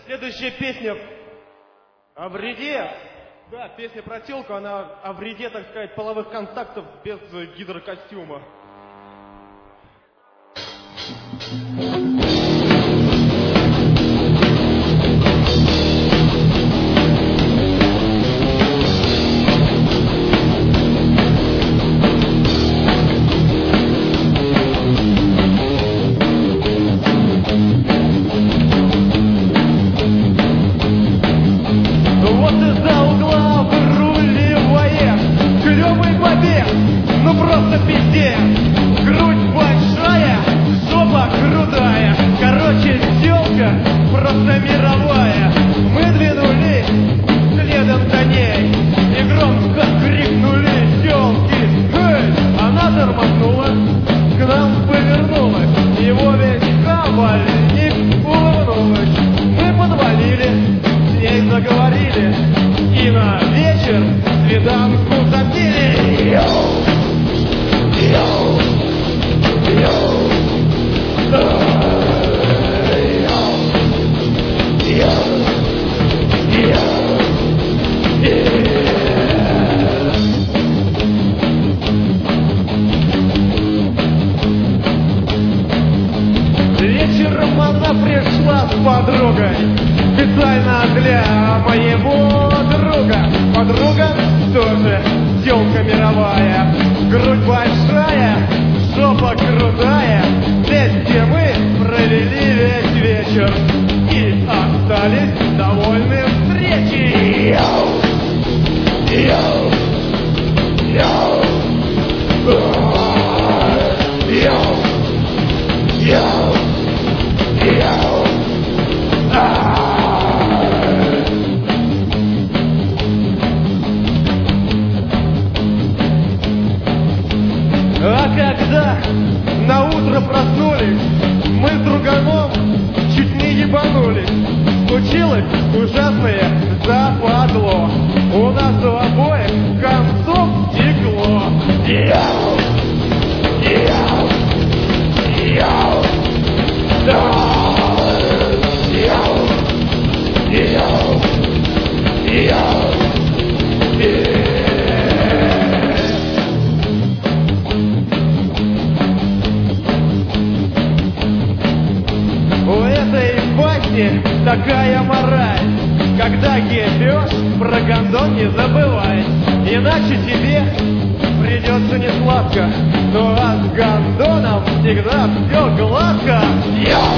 Следующая песня о вреде. Да, песня про телку, она о вреде, так сказать, половых контактов без гидрокостюма. Такая мораль, когда ебешь, про гондон не забывай, иначе тебе придется не сладко, но а с гондоном всегда все гладко.